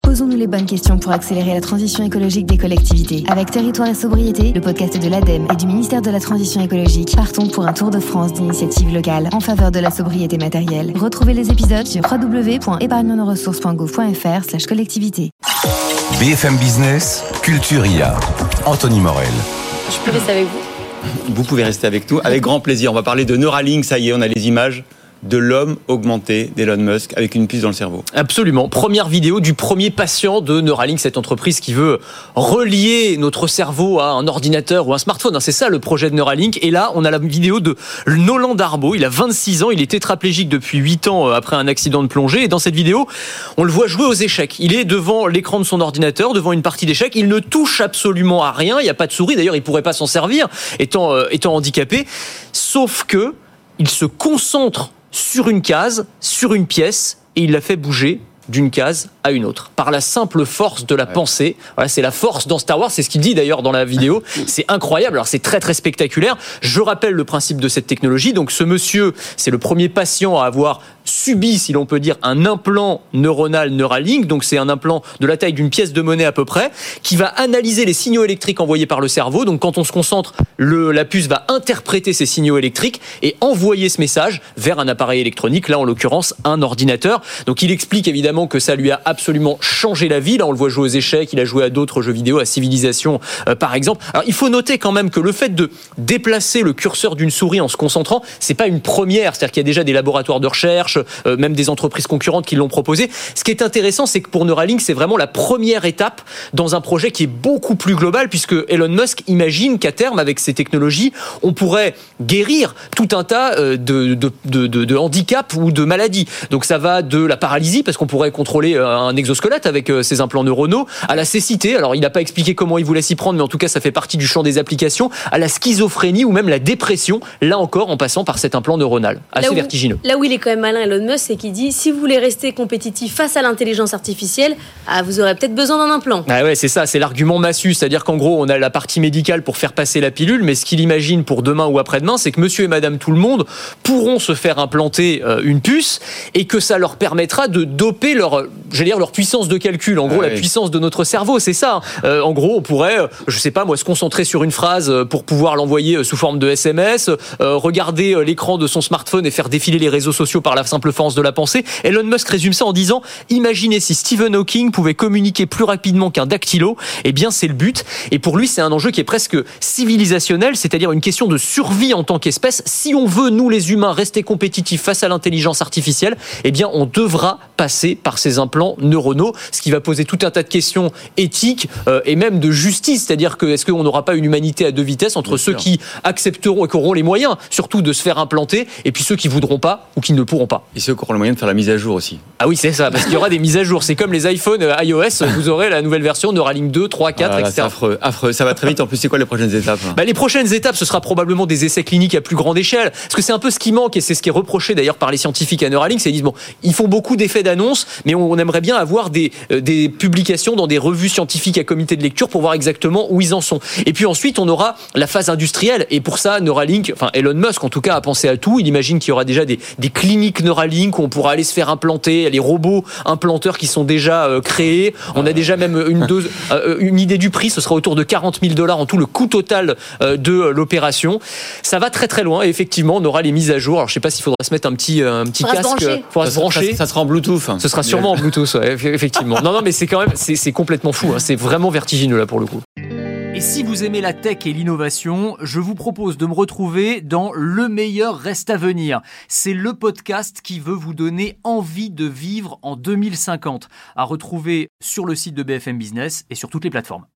Posons-nous les bonnes questions pour accélérer la transition écologique des collectivités. Avec Territoire et Sobriété, le podcast de l'ADEME et du ministère de la Transition écologique, partons pour un tour de France d'initiatives locales en faveur de la sobriété matérielle. Retrouvez les épisodes sur www.épargnenosressources.gouv.fr/collectivité. BFM Business, Culture IA. Anthony Morel. Je peux rester avec vous ? Vous pouvez rester avec nous, avec grand plaisir. On va parler de Neuralink, ça y est, on a les images de l'homme augmenté d'Elon Musk avec une puce dans le cerveau. Absolument. Première vidéo du premier patient de Neuralink, cette entreprise qui veut relier notre cerveau à un ordinateur ou un smartphone. C'est ça le projet de Neuralink. Et là, on a la vidéo de Nolan Darboux. Il a 26 ans, il est tétraplégique depuis 8 ans après un accident de plongée. Et dans cette vidéo, on le voit jouer aux échecs. Il est devant l'écran de son ordinateur, devant une partie d'échecs. Il ne touche absolument à rien. Il n'y a pas de souris. D'ailleurs, il ne pourrait pas s'en servir, étant handicapé. Sauf que il se concentre sur une case, sur une pièce, et il la fait bouger d'une case à une autre, par la simple force de la pensée. Voilà, c'est la force dans Star Wars, c'est ce qu'il dit d'ailleurs dans la vidéo. C'est incroyable, alors c'est très très spectaculaire. Je rappelle le principe de cette technologie. Donc ce monsieur, c'est le premier patient à avoir subi, si l'on peut dire, un implant neuronal Neuralink. Donc c'est un implant de la taille d'une pièce de monnaie à peu près, qui va analyser les signaux électriques envoyés par le cerveau. Donc quand on se concentre, la puce va interpréter ces signaux électriques et envoyer ce message vers un appareil électronique, là en l'occurrence un ordinateur. Donc il explique évidemment que ça lui a absolument changé la vie. Là on le voit jouer aux échecs, il a joué à d'autres jeux vidéo, à Civilization par exemple. Alors il faut noter quand même que le fait de déplacer le curseur d'une souris en se concentrant, c'est pas une première, c'est-à-dire qu'il y a déjà des laboratoires de recherche, même des entreprises concurrentes qui l'ont proposé. Ce qui est intéressant, c'est que pour Neuralink, c'est vraiment la première étape dans un projet qui est beaucoup plus global, puisque Elon Musk imagine qu'à terme, avec ces technologies, on pourrait guérir tout un tas de handicaps ou de maladies. Donc ça va de la paralysie, parce qu'on pourrait contrôler un exosquelette avec ces implants neuronaux, à la cécité, alors il n'a pas expliqué comment il voulait s'y prendre, mais en tout cas ça fait partie du champ des applications, à la schizophrénie ou même la dépression, là encore en passant par cet implant neuronal. Assez vertigineux. Là où il est quand même malin, Elon Musk, c'est qu'il dit, si vous voulez rester compétitif face à l'intelligence artificielle, vous aurez peut-être besoin d'un implant. Ah ouais, c'est ça, c'est l'argument massu, c'est-à-dire qu'en gros on a la partie médicale pour faire passer la pilule, mais ce qu'il imagine pour demain ou après-demain, c'est que monsieur et madame tout le monde pourront se faire implanter une puce, et que ça leur permettra de doper leur puissance de calcul, en gros la puissance de notre cerveau, c'est ça. En gros on pourrait, je sais pas moi, se concentrer sur une phrase pour pouvoir l'envoyer sous forme de SMS, regarder l'écran de son smartphone et faire défiler les réseaux sociaux par la simple force de la pensée. Elon Musk résume ça en disant, imaginez si Stephen Hawking pouvait communiquer plus rapidement qu'un dactylo. Eh bien c'est le but, et pour lui c'est un enjeu qui est presque civilisationnel, c'est-à-dire une question de survie en tant qu'espèce. Si on veut, nous les humains, rester compétitifs face à l'intelligence artificielle, eh bien on devra passer par ces implants neuronaux, ce qui va poser tout un tas de questions éthiques et même de justice, c'est-à-dire que est-ce qu'on n'aura pas une humanité à deux vitesses entre ceux qui accepteront et qui auront les moyens surtout de se faire implanter, et puis ceux qui voudront pas ou qui ne pourront pas. Et ceux qui auront le moyen de faire la mise à jour aussi. Ah oui, c'est ça, parce qu'il y aura des mises à jour. C'est comme les iPhones iOS, vous aurez la nouvelle version Neuralink 2, 3, 4, etc. C'est affreux. Ça va très vite. En plus, c'est quoi les prochaines étapes ? Les prochaines étapes, ce sera probablement des essais cliniques à plus grande échelle. Parce que c'est un peu ce qui manque, et c'est ce qui est reproché d'ailleurs par les scientifiques à Neuralink. C'est qu'ils disent, bon, ils font beaucoup d'effets d'annonce, mais on aimerait bien avoir des publications dans des revues scientifiques à comité de lecture pour voir exactement où ils en sont. Et puis ensuite, on aura la phase industrielle. Et pour ça, Neuralink, enfin Elon Musk en tout cas, a pensé à tout. Il imagine qu'il y aura déjà des cliniques Neuralink où on pourra aller se faire implanter, les robots implanteurs qui sont déjà créés. On a déjà même une idée du prix, ce sera autour de $40,000 en tout, le coût total de l'opération. Ça va très très loin, et effectivement on aura les mises à jour. Alors je sais pas s'il faudra se mettre un petit casque, faudra se brancher. Ça sera en Bluetooth. Ce sera sûrement en Bluetooth, ouais, effectivement. Non mais c'est quand même c'est complètement fou, c'est vraiment vertigineux là pour le coup. Et si vous aimez la tech et l'innovation, je vous propose de me retrouver dans Le meilleur reste à venir. C'est le podcast qui veut vous donner envie de vivre en 2050, à retrouver sur le site de BFM Business et sur toutes les plateformes.